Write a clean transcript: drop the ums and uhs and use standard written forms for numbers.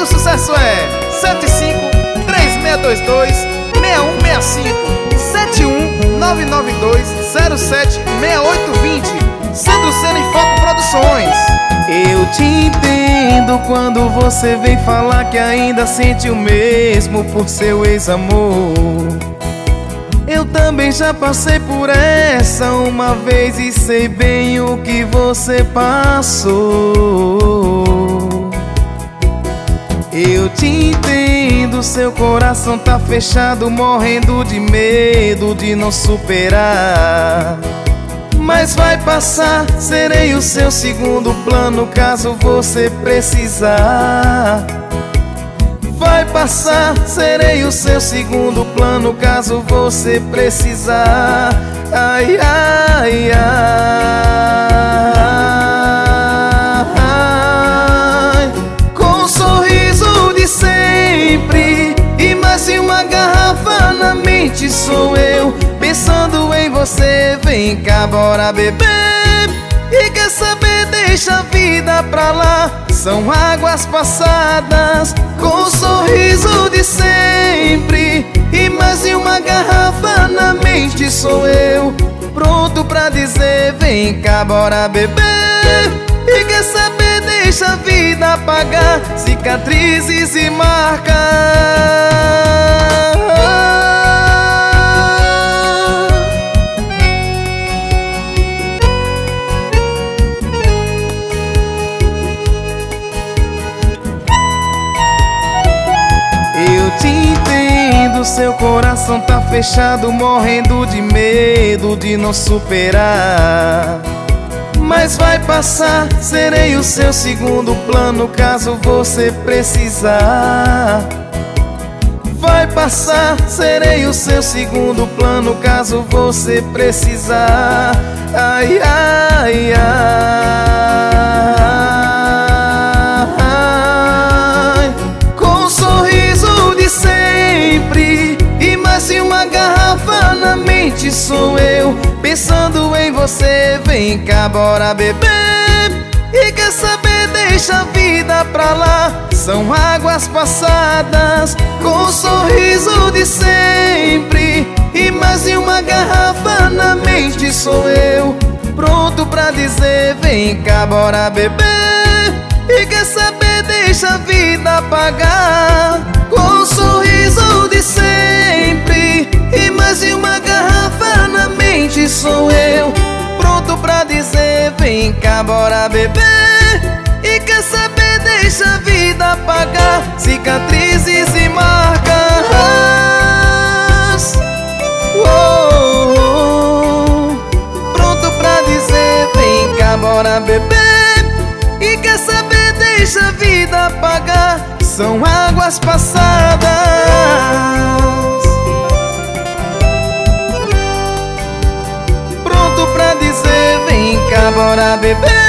do sucesso é 75-3622-6165 71992076820. Sandro Sena e Foco Produções. Eu te entendo quando você vem falar que ainda sente o mesmo por seu ex-amor. Eu também já passei por essa uma vez e sei bem o que você passou. Eu te entendo, seu coração tá fechado, morrendo de medo de não superar. Mas vai passar, serei o seu segundo plano caso você precisar. Vai passar, serei o seu segundo plano caso você precisar. Ai, ai, ai. Com um sorriso de sempre e mais de uma garrafa na mente sou eu, pensando em você. Vem cá, bora beber. E quer saber, deixa a vida pra lá, são águas passadas. Com um sorriso de sempre e mais de uma garrafa na mente sou eu, pronto pra dizer: vem cá, bora beber. E quer saber, deixa a vida apagar cicatrizes e marcas. Eu te entendo, seu coração tá fechado, morrendo de medo de não superar. Mas vai passar, serei o seu segundo plano caso você precisar. Vai passar, serei o seu segundo plano caso você precisar. Ai, ai, ai. Com um sorriso de sempre e mais de uma garrafa na mente sou eu, pensando em você. Vem cá, bora beber. E quer saber, deixa a vida pra lá, são águas passadas. Com um sorriso de sempre e mais de uma garrafa na mente sou eu, pronto pra dizer: vem cá, bora beber. E quer saber, deixa a vida apagar. Com um sorriso de sempre e mais de uma garrafa na mente sou eu, pronto pra dizer: vem cá, bora beber. E quer saber, deixa a vida apagar cicatrizes e marcas. Pronto pra dizer: vem cá, bora beber. E quer saber, deixa a vida apagar, são águas passadas. Pronto pra dizer: vem cá, bora beber.